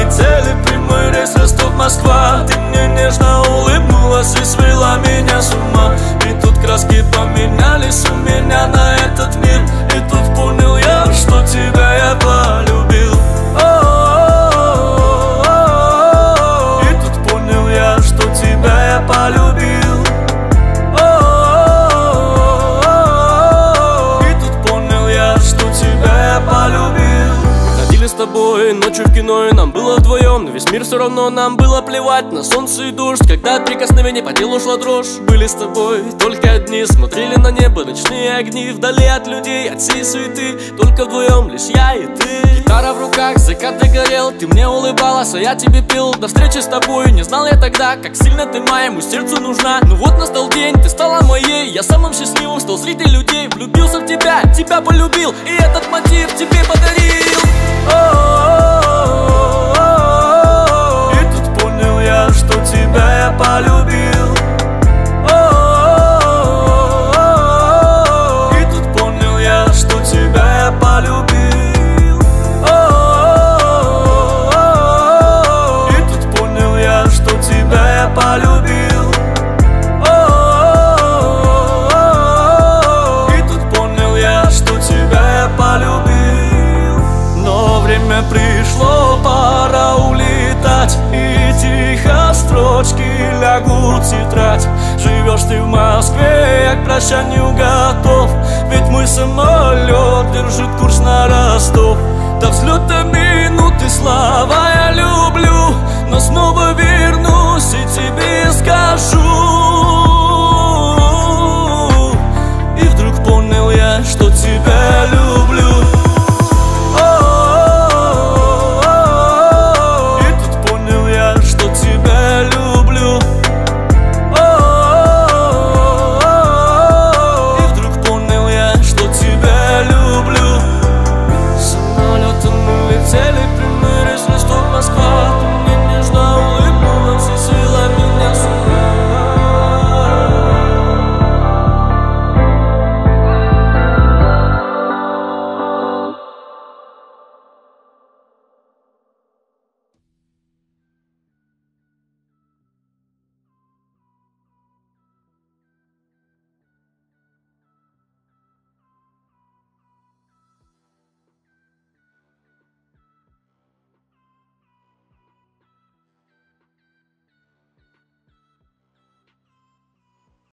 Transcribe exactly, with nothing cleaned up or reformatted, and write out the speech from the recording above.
Летели прямой рейс Ростов-Москва. Ты мне нежно улыбнулась и свела меня с ума. И тут краски поменялись у меня на этот мир. И тут понял я, что тебя я полюбил. И тут понял я, что тебя я полюбил. И тут понял я, что тебя я полюбил. С тобой ночью в кино, и нам было вдвоем. Но весь мир все равно нам было плевать на солнце и дождь. Когда от прикосновений по телу шла дрожь. Были с тобой только одни, смотрели на небо ночные огни. Вдали от людей, от всей суеты, только вдвоем лишь я и ты. Гитара в руках, закат догорел. Ты мне улыбалась, а я тебе пел. До встречи с тобой не знал я тогда, как сильно ты моему сердцу нужна. Ну вот настал день, ты стала моей. Я самым счастливым стал среди людей. Влюбился в тебя, тебя полюбил, и этот мотив тебе подарил. И тут понял я, что тебя я полюбил. И тут понял я, что тебя я полюбил. И тут понял я, что тебя я полюбил. И тут понял я, что тебя я полюбил. Время пришло, пора улетать, и тихо строчки лягут в тетрадь. Живешь ты в Москве, я к прощанию готов. Ведь мой самолет держит курс на Ростов. До взлета мир